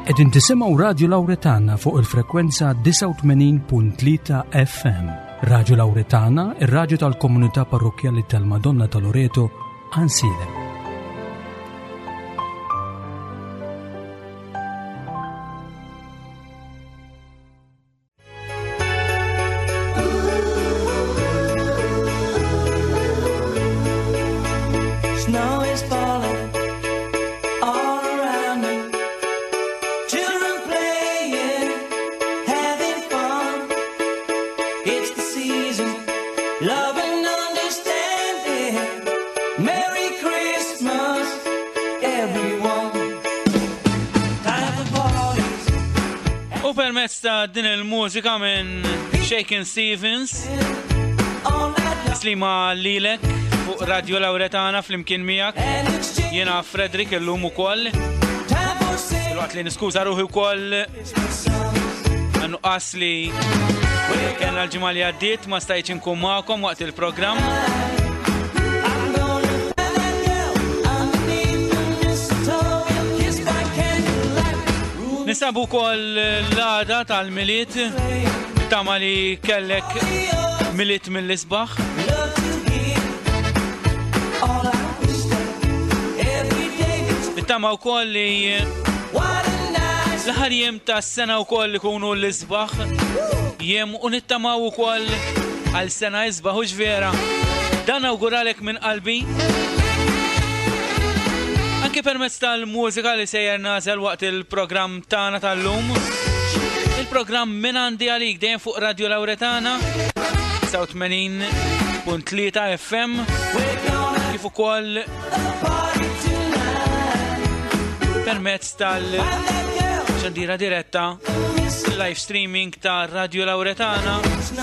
Qegħdin tisimgħu Radio Lawretana fuq il-frekwenza 89.3 FM. Radio Lawretana, ir-radju tal-Komunità Parrokjali tal-Madonna ta' Loreto, Ansilem. Din il-mużika minn Shakin' Stevens Islima lilek fuq Radio Lawretana fl-imkien miegħek. Jiena Fredrik illum ukoll. Il-waqt li niskuża ruħi wkoll għannuqqas li kellna l-ġimgħa li għaddiet ma stajtx inkun magħkom waqt il-programm. Nisabu kol l-għada tal-miliet, tama li kellek miliet mill-isbaħ. Tama u kol li l-ħarjem ta' s-sena u kol li kunu l-isbaħ. Jem unittama u kol għal-sena isbaħ u ġvera. Dan awguralek minn qalbi. Anke permezz tal-mużika li sejjer nażel waqt il-programm tagħna tal-lum. Il-programm minn għandi għalik dejjem fuq Radio Lawretana 89.3 FM kif ukoll permezz tal-ġandira diretta live streaming ta' Radio Lawretana.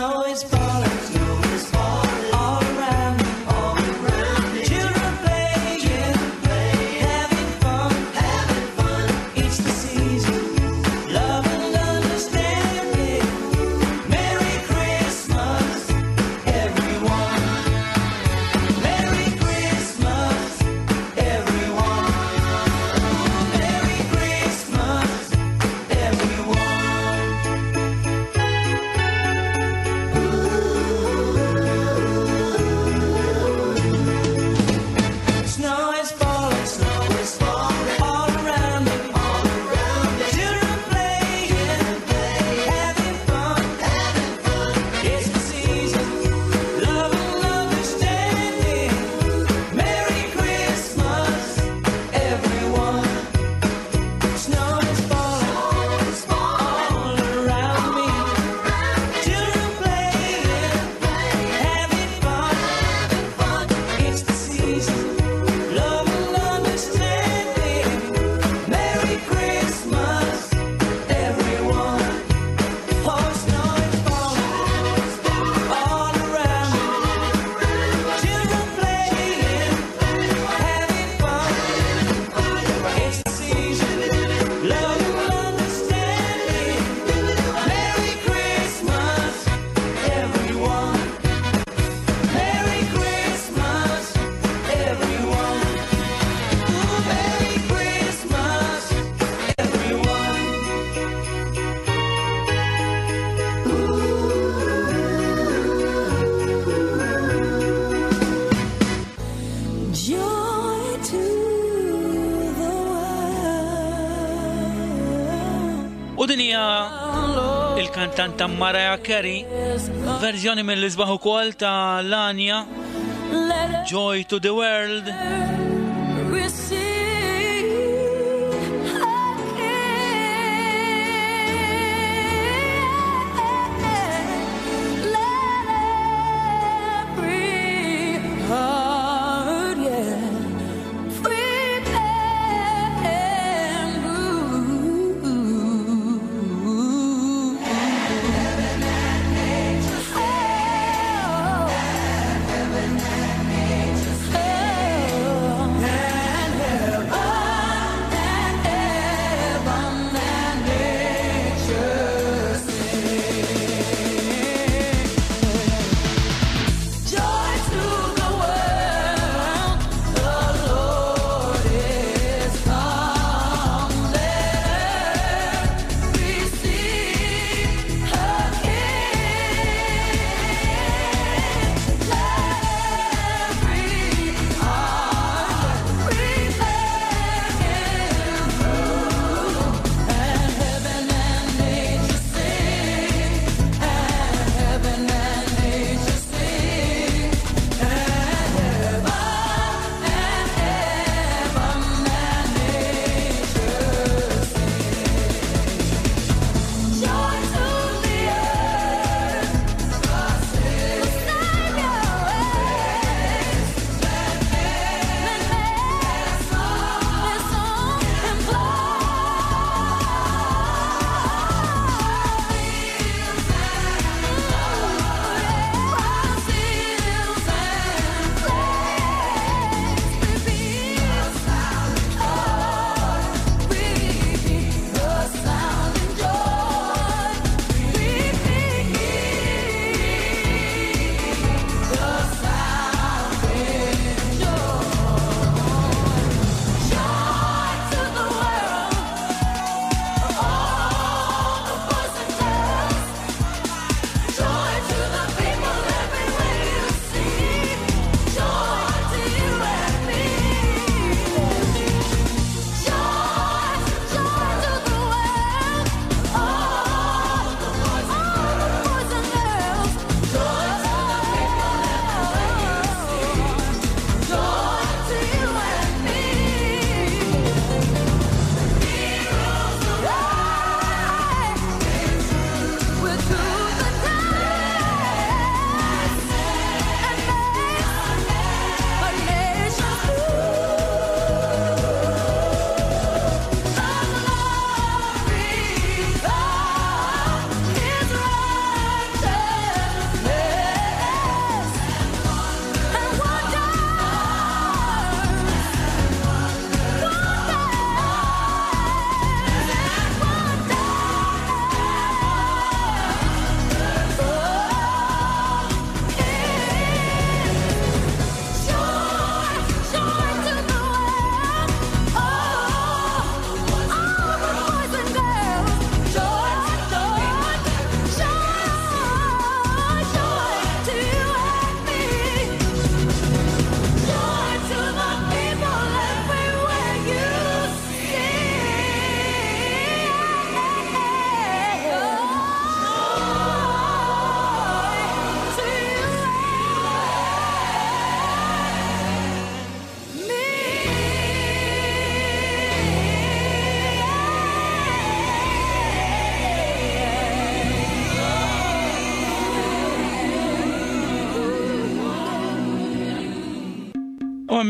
Il-kantanta Mariah Carey, verżjoni mill-isbaħ ukoll ta' Lania, Joy to the World.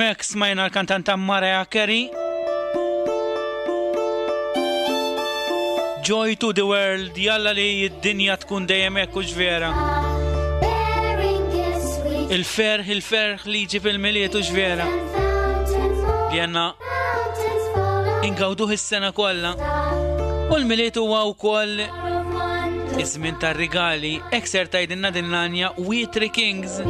hekk smajna l-kantanta Mariah Carey. Joy to the world, jalla li id-dinja tkun dejjem hekk u ġvera. Il-ferħ li jġib il-miliet u ġvera. Li għanna ingawduh is-sena kollha. U l-miliet huwa wkoll iż-żmien tar-rigali, hekk ser tgħidilna din l-anja We Three Kings.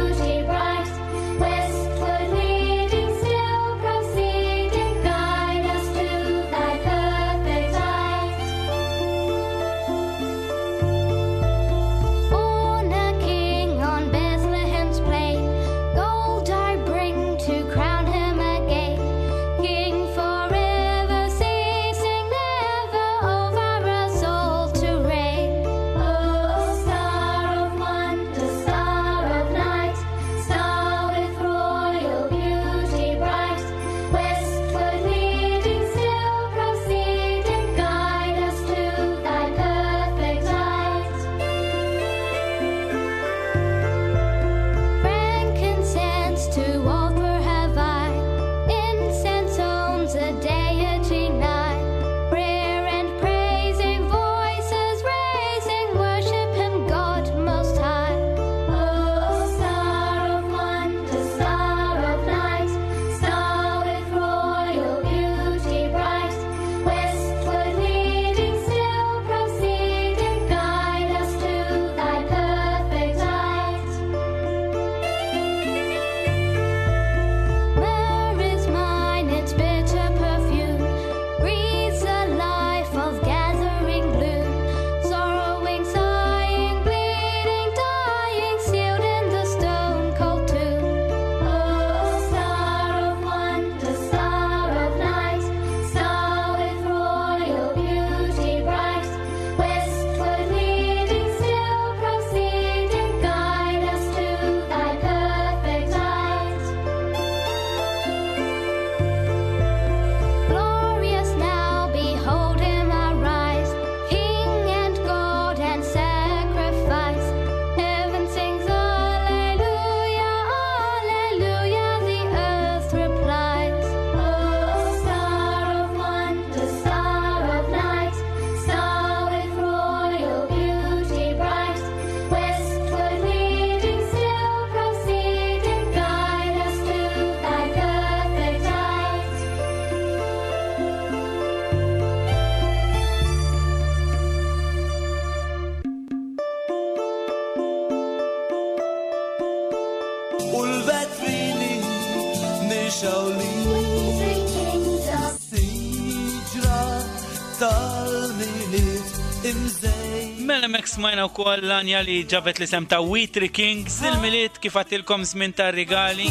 Mela mek smajna wkoll l-anja li ġabet li sem ta' We Three Kings, il-miliet kif għatilkom żmien tar-rigali.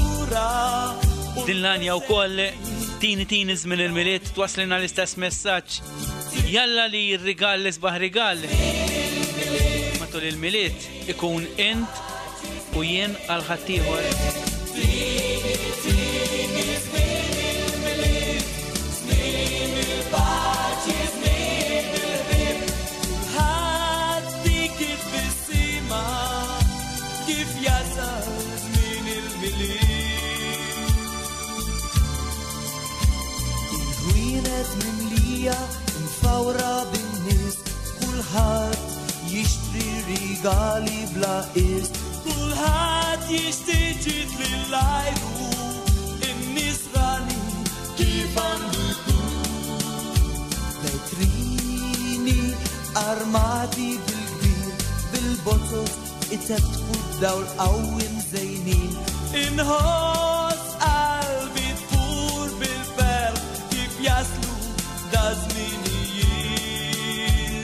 Din l-anja wkoll tini żmien il-miliet twaslina l-istess messaġġ. Jalla li r-rigal li sbaħ rigal. Matul il-miliet ikun int u jien għal ħaddieħor. Mfawra bin-nies, kulħadd jixtri rigali bla qist, kulħadd jixtri ġid lil-lajru, in-nies ghali kif għandu jkun. Vetrini armati bil-kbir, bil-botot itebtqu d-dawl qawwi mżejnin, inħoss qalbi tfur bil-ferħ kif jaslu da żminijiet.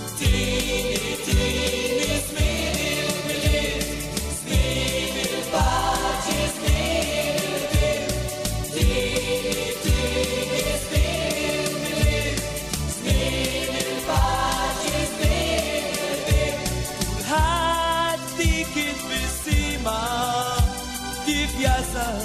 Tini żmien il-miliet, żmien il-paċi, żmien il-ħbieb. Tini żmien il-miliet, żmien il-paċi, żmien il-ħbieb. Kulħadd dik il-bissima kif jasal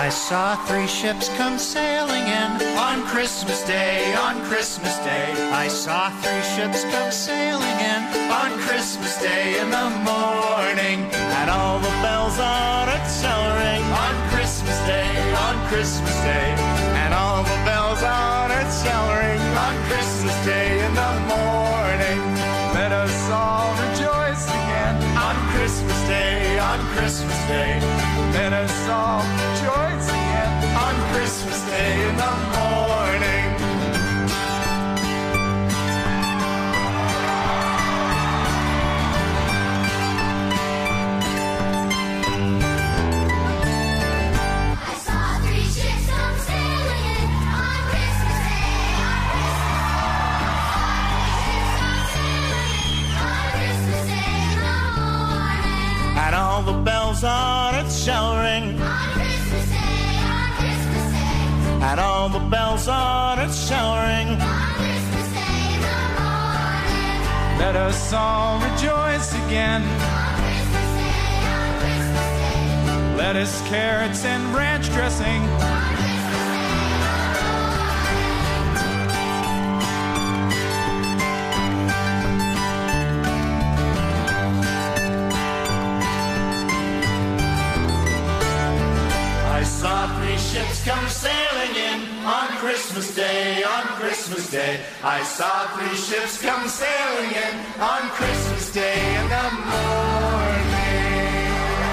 I saw 3 ships come sailing in on Christmas Day, on Christmas Day. I saw 3 ships come sailing in on Christmas Day in the morning. And all the bells on it shall ring on Christmas Day, on Christmas Day. And all the bells on it shall ring on Christmas Day in the morning. Let us all rejoice again on Christmas Day, on Christmas Day. Let us all rejoice again on Christmas Day in the morning. I saw 3 ships come sailing in on Christmas Day, on Christmas Day in the morning. And all the bells on it shall ring On Christmas Day, on Christmas Day, and all the bells on it shall ring. on Christmas Day in the morning. Let us all rejoice again. On Christmas Day, on Christmas Day, Lettuce, carrots, and ranch dressing. on Christmas Day in the I saw 3 ships come sailing in on Christmas Day, on Christmas Day. I saw 3 ships come sailing in on Christmas Day in the morning.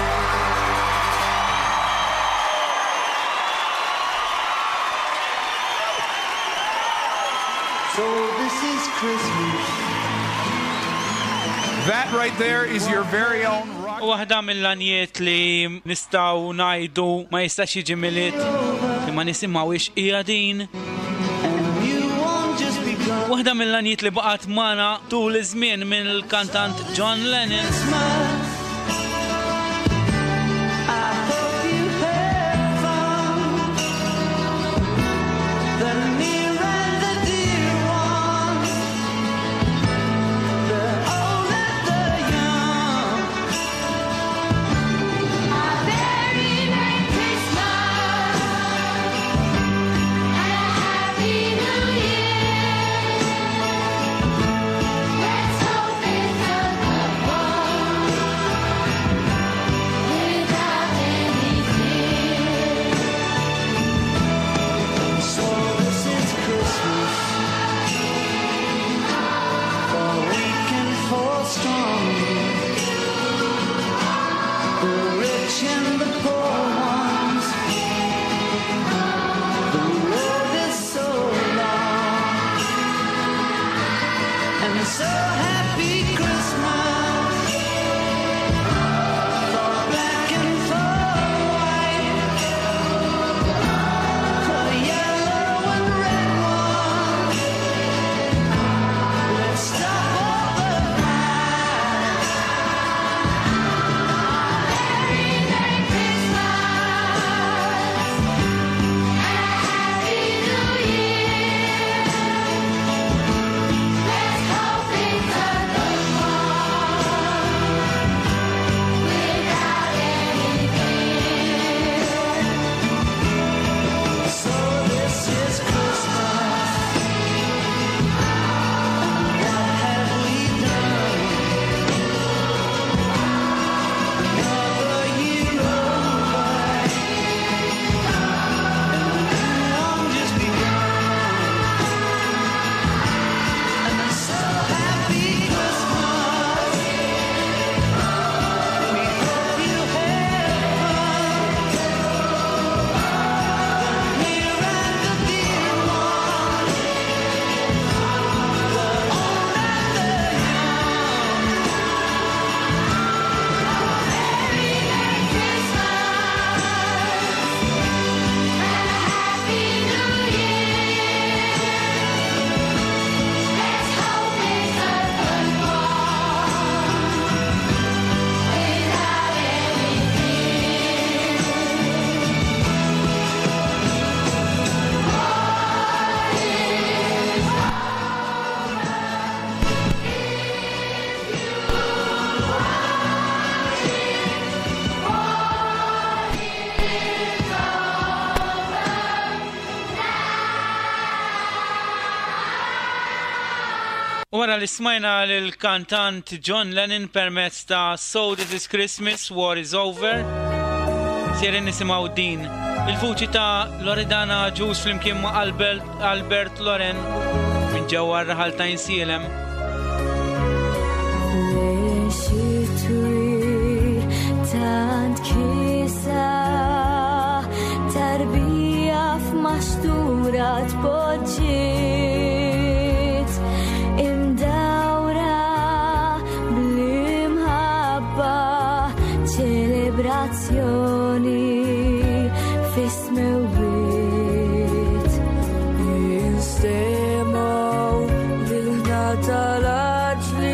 So this is Christmas. That right there is your very own rock. Waħda mill-lanijiet li nistaw najdu ma jistax jiġi miliet li ma nisimgħux hija din. Waħda mill-lanijiet li baqgħet magħna tul iż-żmien mill-kantant John Lennon. U wara li smajna l-kantant John Lennon permezz ta' So This Is Christmas, War Is Over, sierin nisimaw din il-vuċi ta' Loredana Ġus flimkien ma' Albert Loren minn ġewwa r-raħal ta' Insielem. Tant kisa tarbija f'mastura tpoġġiet imdawra bl-imħabba ċelebrazzjoni fis-smewwiet jinstemaw lil-ħna tal-aġli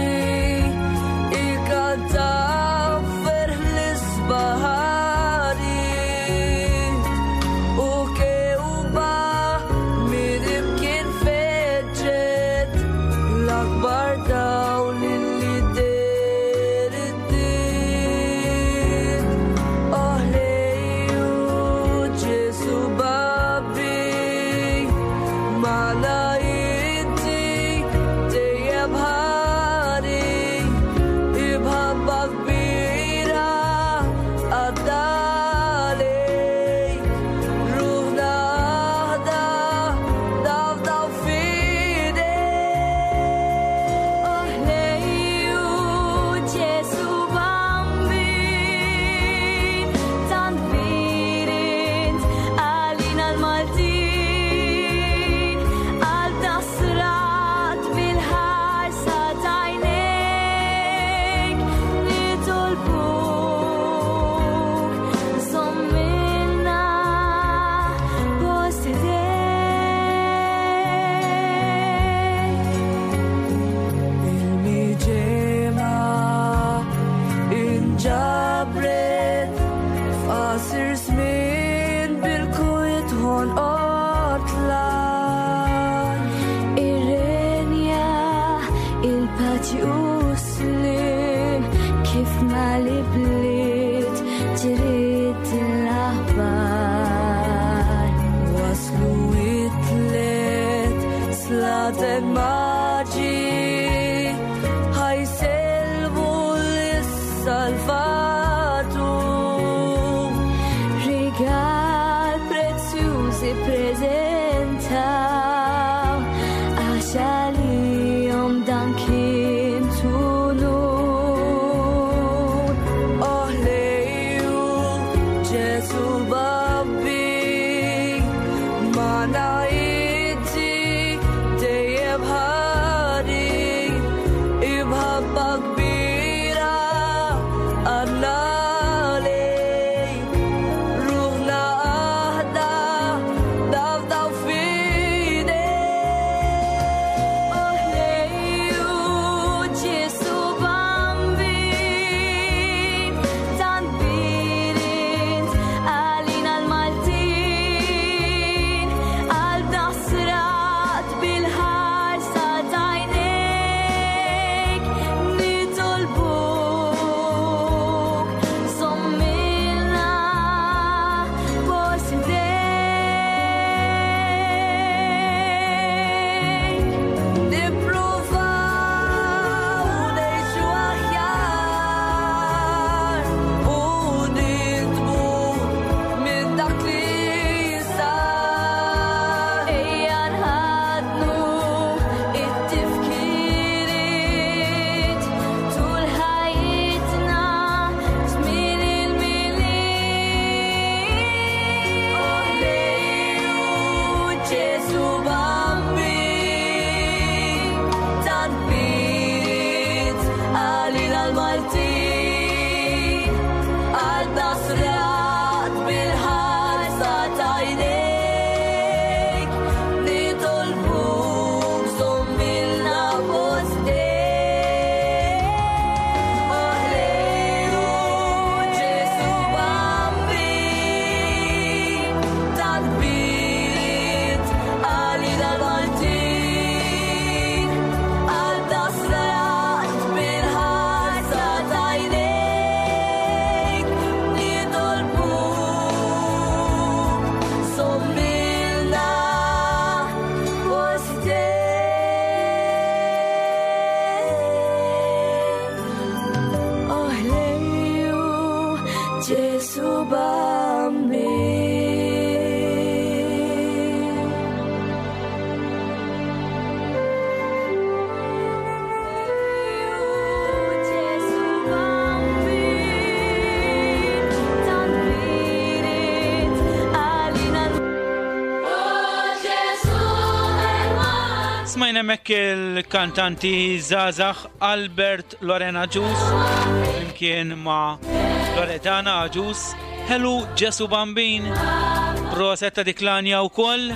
Smajna mek il-kantanti Zazax Albert Lorena Ġus, imkien ma' Loredana Ġus, Hello Ġesu Bambin, prosetta diklanja u koll,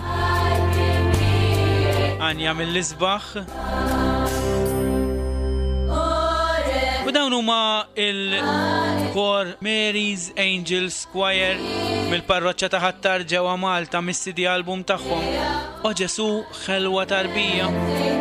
Anja mill-Isbaħ. U dawn huma il-kor Mary's Angels Choir mill-parroċċa ta' Ħattar ġewwa Malta mis-CD album tagħhom O Ġesu Ħelwa Tarbija.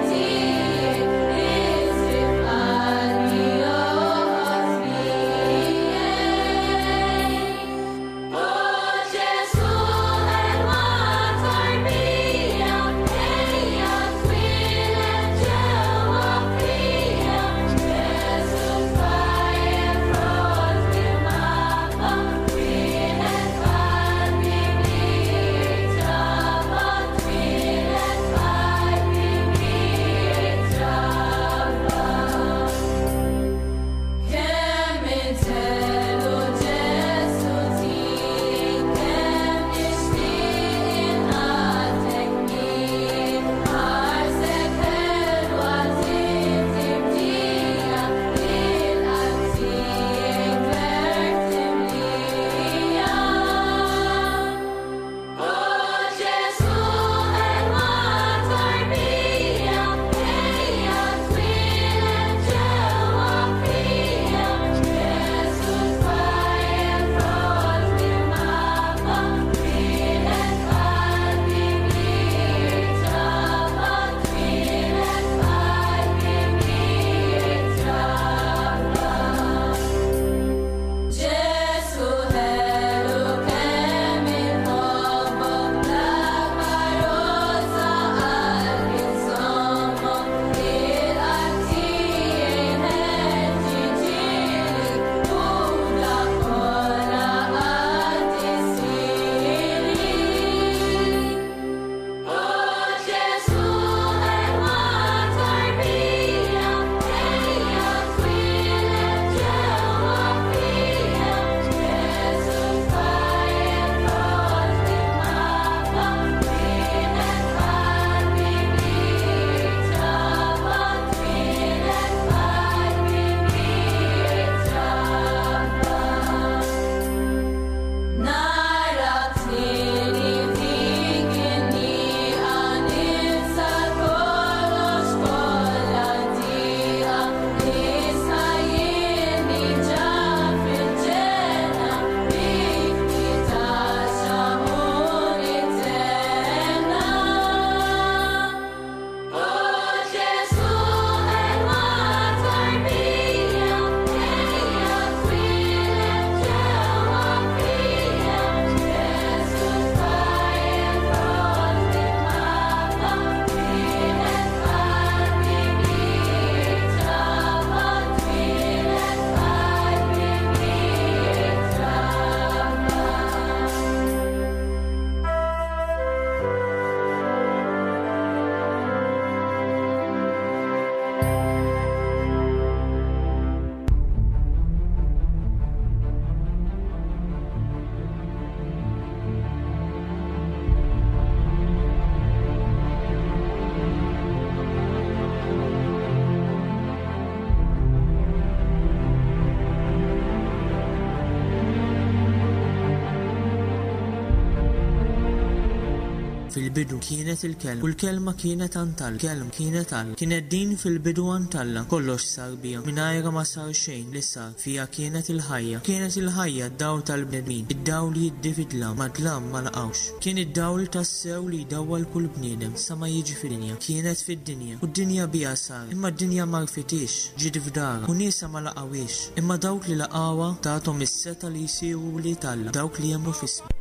Fil-bidu kienet il-kelma, u l-kelma kienet Antalla, kelma kienet Alla, kienet din fil-bidu Antalla, kollox sar bija, minajra ma sar xejn li sar, fija kienet il-ħajja d-dawl tal-bnedmin, id-dawl li jiddifidla, madlam ma laqawx, kien id-dawl tas-sew li jdawwal kull bniedem, sa ma jiġi fid-dinja, kienet fid-dinja, u d-dinja bija sar, imma d-dinja ma rfitix, ġiet f'dara, u niesa ma laqawix, imma dawk li laqawa tagħthom is-seta li jsiru li Alla, dawk li jemmu f'ismu.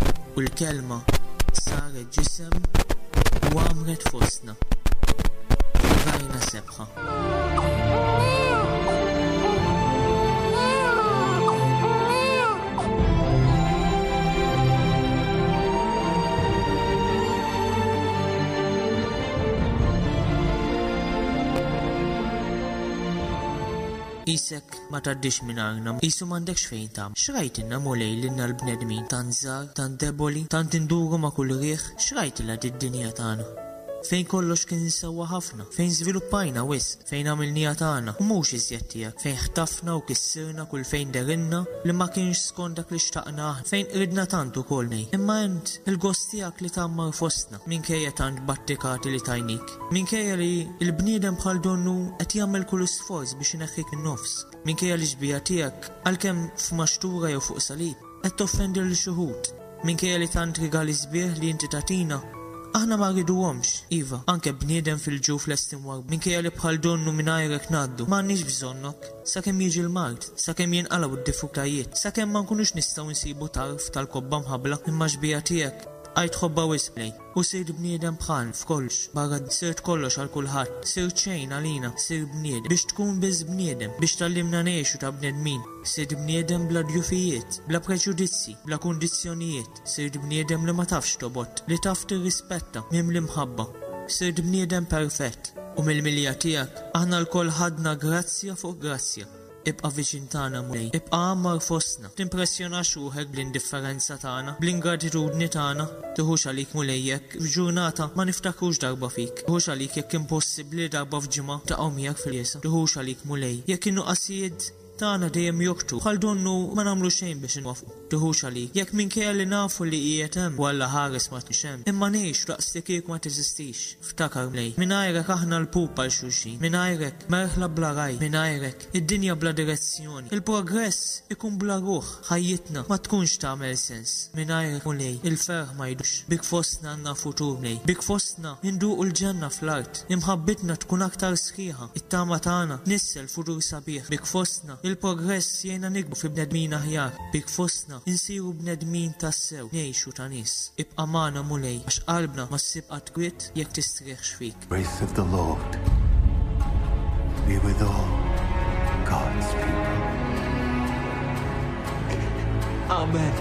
U l-kelma saret ġisem u għamret fostna. Rajna sebħa. Isek ma taddix minn arna, isu m'għandekx fejn tam. Xrajtilna mulej l-inna l-bnedmin, tant żgħar, tant deboli, tant induru ma' kull riħ, xrajtilha d-dinja tagħna. fejn kollox kien sewwa ħafna, fejn żviluppajna wisq, fejn għamilnija tagħna, u mhux iżjed tiegħek, fejn ħtafna u kissirna kull fejn derinna li ma kienx skont dak li xtaqna, fejn qridna tant ukoll nej. Imma int il-gost tiegħek li tammar fostna minkejja tant battikati li tajnik, minkejja li l-bniedem bħal donnu qed jagħmel kull isforz biex ineħħik in-nofs, minkejja li ġbija tiegħek għalkemm f'maxtura jew fuq salib qed toffendi lil xi ħud, minkejja li tant rigali sbieħ li inti tatina. Aħna ma rriduhomx, Iva, anke bniedem fil-ġuf l-estim warb, minkejja li bħal donnu mingħajrek ngħaddu, m'għandniex bżonnok, sakemm jiġi l-mard, sakemm jinqalgħu d-diffikultajiet, sakemm ma nkunux nistgħu nsibu tarf tal-kobba mħabbla imma xbija tiegħek għajt ħobba wisplej u sirt bniedem bħal f'kollox, barra sirt kollox għal kulħadd, sirt xejn għalina, sirt bniedem biex tkun biss bniedem, biex tallimna ngħixu ta' bnedmin, sirt bniedem bla djufijiet, bla preġudizzi, bla kundizzjonijiet, sirt bniedem li ma tafx tobot, li taf tirrispetta mimli mħabba, sirt bniedem perfett u mill-milja tiegħek aħna l-koll ħadna grazzja fuq grazzja. Ibqa' viċin tagħna mulej, ibqa' għammar fostna, timpressjona xuħek bl-indifferenza tagħna, bl-ingratitudni tagħna, tieħux għalik mulejjek f'ġurnata ma niftakrux darba fik, tieħux għalik jekk impossibbli darba f'ġimgħa taqgħu miegħek fil-jesa, tieħux għalik mulej, jekk in-nuqqasijiet tagħna dejjem joktu, bħal donnu ma nagħmlu xejn biex inwafqu, tieħux għalik, jekk minkejja li nafu li qiegħed hemm walla ħares ma tix hemm, imma ngħix daqstik kieku ma teżistix, ftakar mlej, mingħajrek aħna l-pupa l xulxin, mingħajrek merħla bla raj, mingħajrek id-dinja bla direzzjoni, il-progress ikun bla ruħ, ħajjitna ma tkunx tagħmel sens, mingħajrek mulej, il-ferħ ma jdux, bik fostna għandna futur mlej, bik fostna induqu l-ġenna fl-art, imħabbitna tkun aktar sħiħa, it-tama tagħna nissel futur sabiħ, bik fostna il-progress jgħinna nikbu fi bnedmin aħjar, bik fostna insiru bnedmin tassew, ngħixu ta' nies. Ibqa' magħna mulej għax qalbna ma ssibqa' twiet jekk tistrieħx fik. Grace of the Lord be with all God's people. Amen.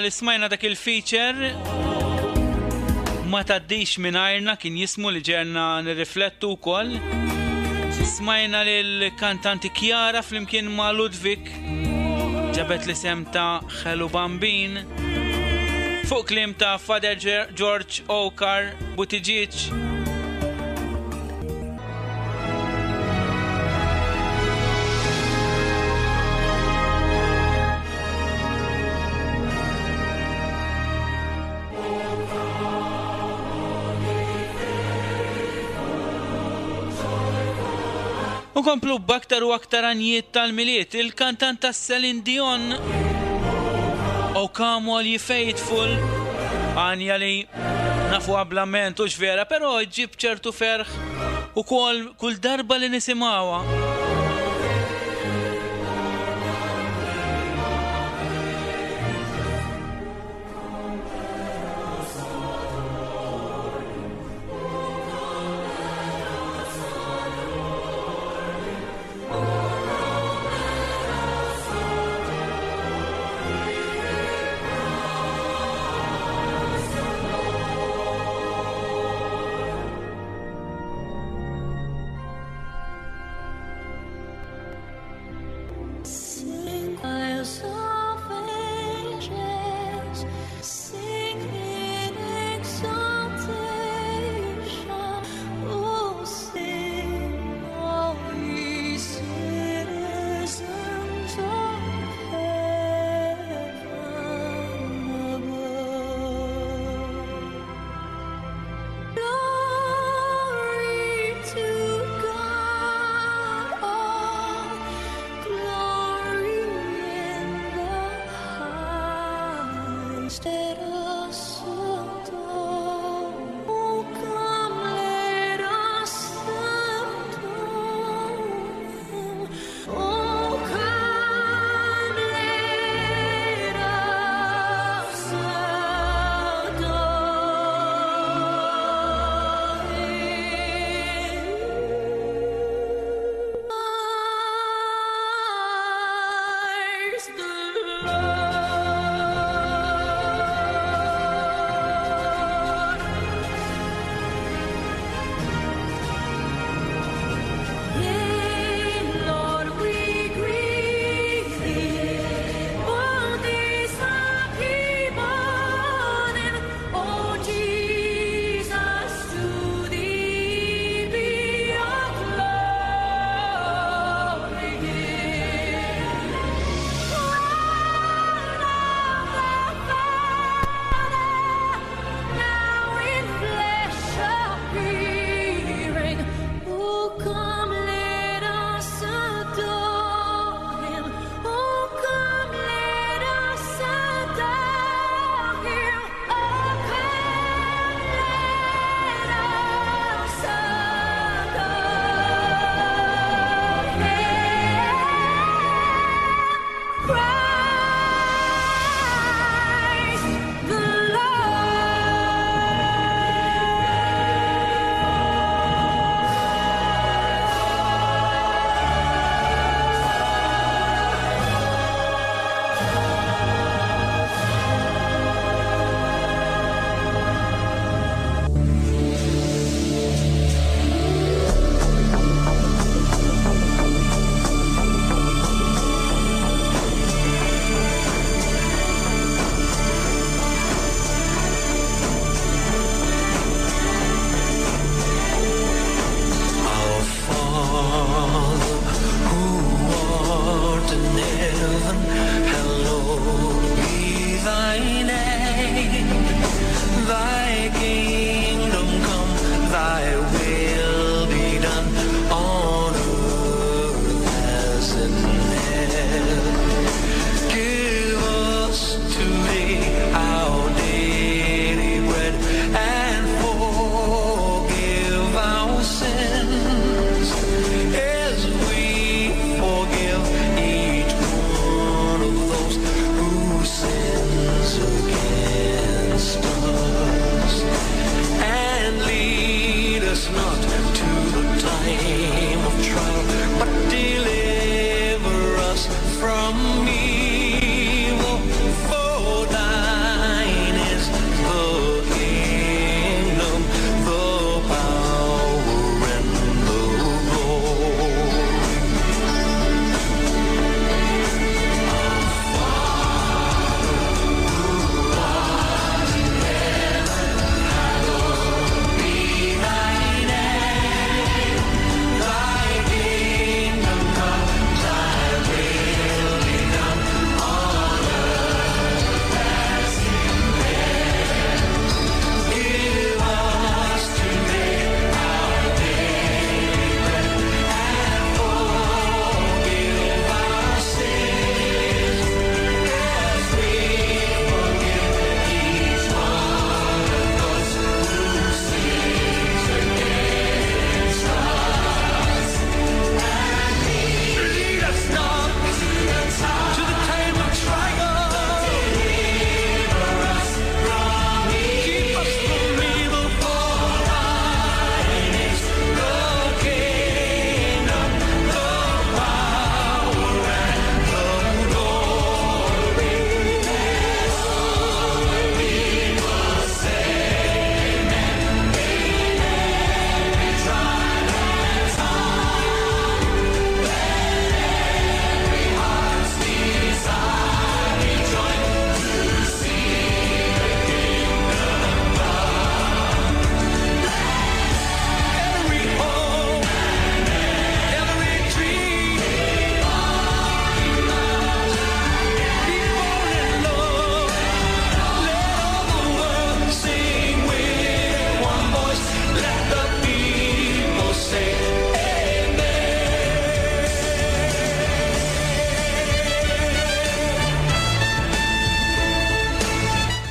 li smajna dak il-feature ma taddix minajrna kien jismu li ġerna nirriflettu wkoll. Smajna lill-kantanti Kjara flimkien ma' Ludwig ġabet li sem ta' Hello Bambin fuq klim ta' Father George Okar Buttigieg. U komplu b'aktar u aktar anjiet tal-miliet, il-kantant ta' Celine Dion O Come All Ye Faithful, għanja li nafu għablament u ġvera, pero ġib ċertu ferħ u kull darba li nisimawa.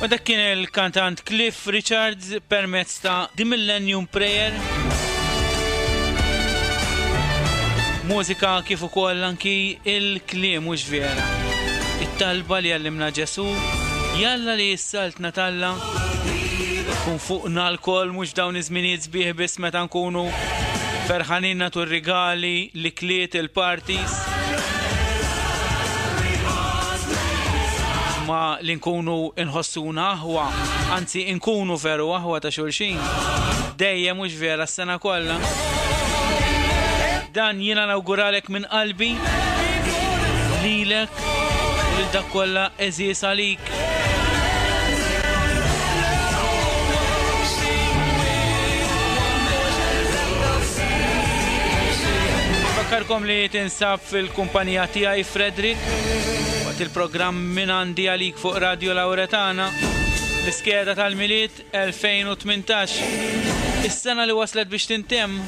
dak kien il-kantant Cliff Richards permezz ta' The Millennium Prayer. Mużika kif ukoll anki il-kliem mhux vera. It-talba li għallimna Ġesu, jalla li s-saltna talla kun fuqna l-koll mhux dawn iż-żminijiet sbieħ biss meta nkunu ferħanin nagħtu r-rigali, l-ikliet, il-parties. Ma li nkunu inħossuna aħwa, anzi nkunu veru aħwa ta' xulxin. Dejjem mhux vera s-sena kollha. Dan jiena nawguralek minn qalbi lilek u lil dak kollha eżies għalik. Fakkarkom li tinsab fil-kumpanija tiegħi Fredrik waqt il-programm minn għandi għalik fuq Radio Lauretana l-iskeda tal-miliet 2018. Is-sena li waslet biex tintemm.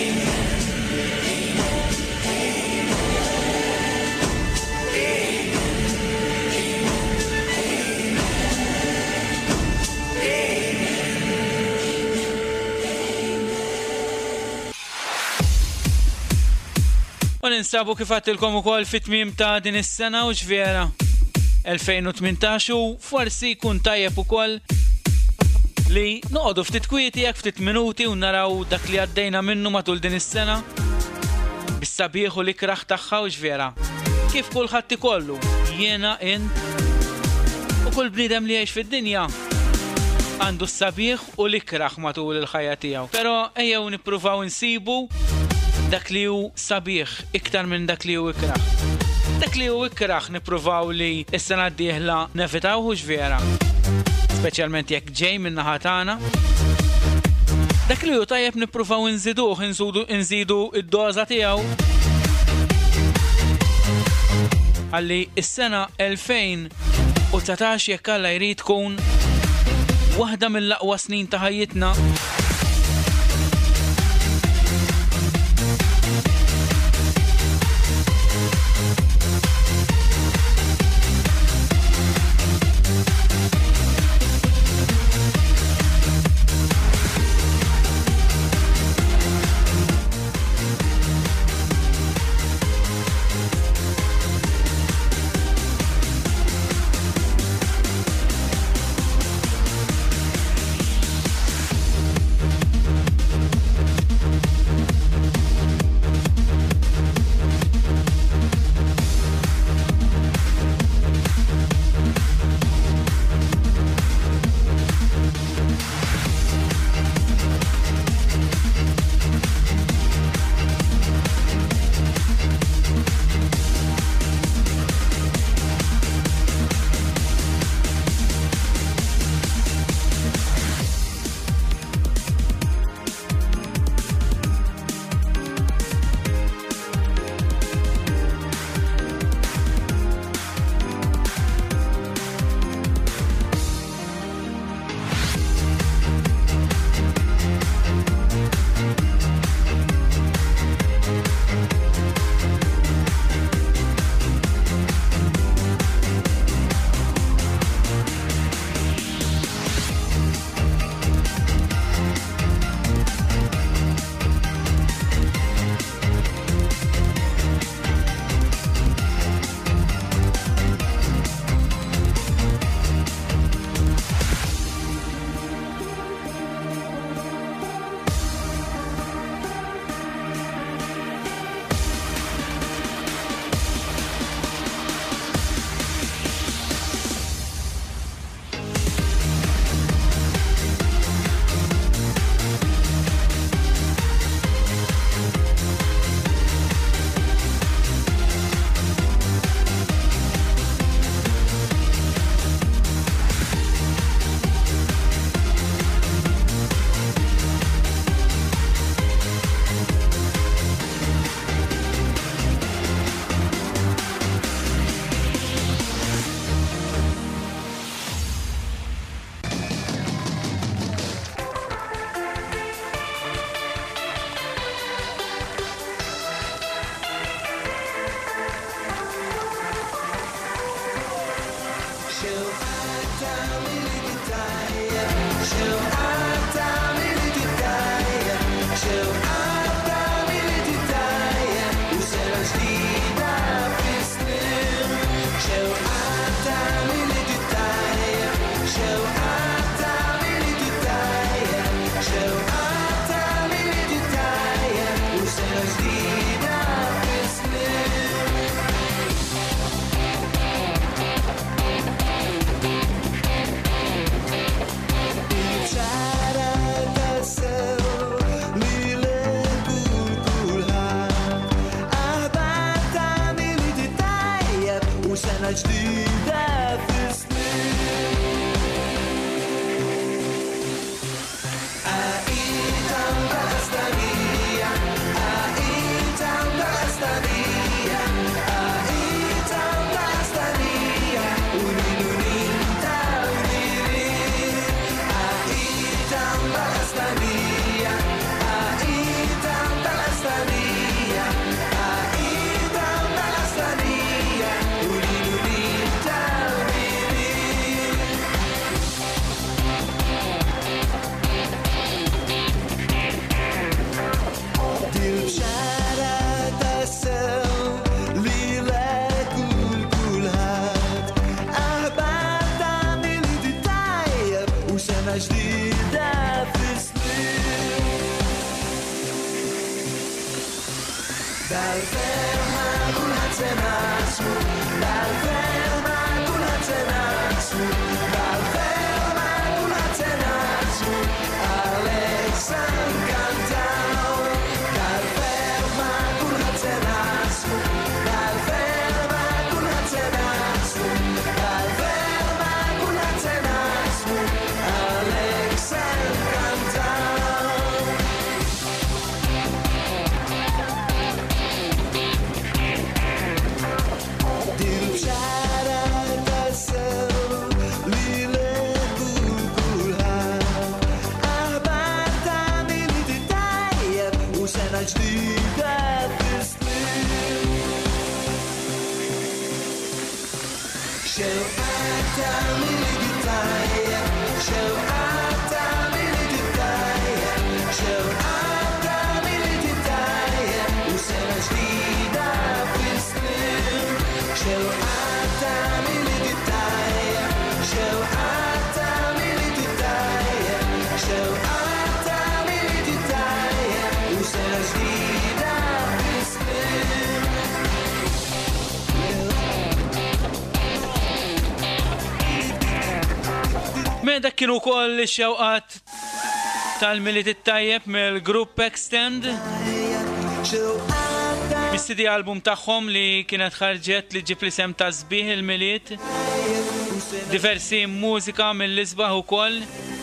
U ninsabu kif għattilkom ukoll fit-tmiem ta' din is-sena u ġvera 2018 u forsi kun tajjeb ukoll li noqogħdu ftit kwieti jekk ftit minuti u naraw dak li għaddejna minnu matul din is-sena bis-sabiħ u l-ikraħ tagħha u ġvera. Kif kulħadd ikollu jiena int u kull bniedem li jgħix fid-dinja għandu s-sabiħ u l-ikraħ matul il-ħajja tiegħu. Però ejjew nippruvaw insibu dak li hu sabiħ iktar minn dak li hu ikraħ. Dak li hu ikraħ nippruvaw li s-sena d-dieħla nevitawhu ġvera. Speċjalment jekk ġej minn naħa tagħna. Dak li hu tajjeb nippruvaw inżiduh, inżidu id-doża tiegħu. Għalli s-sena 2019 jekk Alla jrid tkun waħda mill-aqwa snin ta' ħajjitna. Dak kienu wkoll ix-xewqat tal-miliet it-tajjeb mill-grupp Extend. Mis-CD album tagħhom li kienet ħarġet li ġib l-isem ta' Sbieħ il-Miliet. Diversi mużika mill-isbaħ ukoll.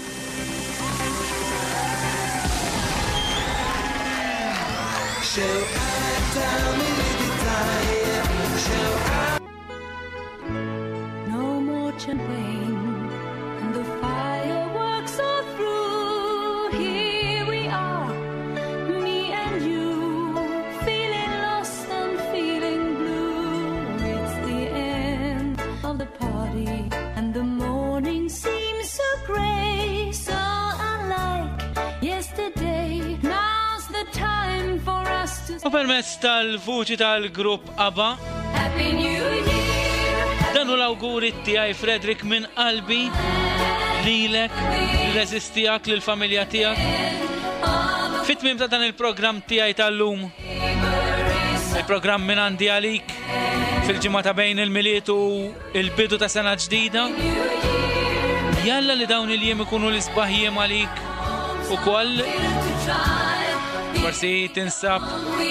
No more champagne. The fireworks are through. Here we are, me and you, feeling lost and feeling blue. It's the end of the party, and the morning seems so grey, so unlike yesterday. Now's the time for us to. U permezz tal-vuċi tal-grupp ABBA. Happy New Year. Dan hu l-awguri tiegħi Fredrik minn qalbi lilek, l-eżistijak, lill-familja tiegħek. Fit-tmiem ta' dan il-programm tiegħi tal-lum. Il-programm minn għandi għalik fil-ġimgħa ta' bejn il-miliet u il-bidu ta' sena ġdida. Jalla li dawn il-jiem ikunu l-isbaħ jiem għalik ukoll. Forsi tinsab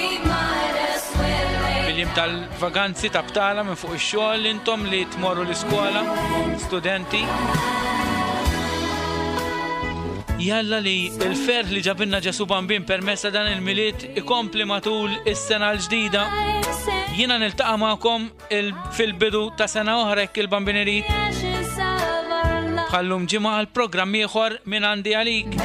fil-jiem tal-vaganzi ta' btala minn fuq ix-xogħol intom li tmorru l-iskola, studenti. Jalla li il-ferħ li ġabinna ġesu bambin permessa dan il-miliet ikompli matul is-sena l-ġdida. Jiena niltaqa' magħkom fil-bidu ta' sena oħra jekk il-bambin irid. Ħallum ġimgħa għal programm ieħor minn għandi għalik.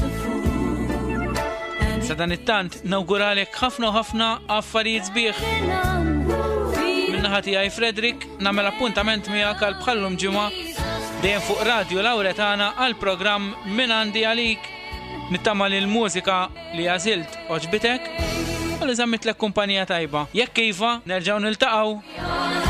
Sa dan it-tant nawguralek ħafna u ħafna affarijiet sbieħ. Min-naħa tiegħi Fredrik nagħmel appuntament miegħek għal bħallum ġimgħa dejjem fuq Radio Lawretana għal programm minn għandi għalik. Nittama li l-mużika li għażilt oġbitek u li żammitlek kumpanija tajba. Jekk iva nerġgħu niltaqgħu.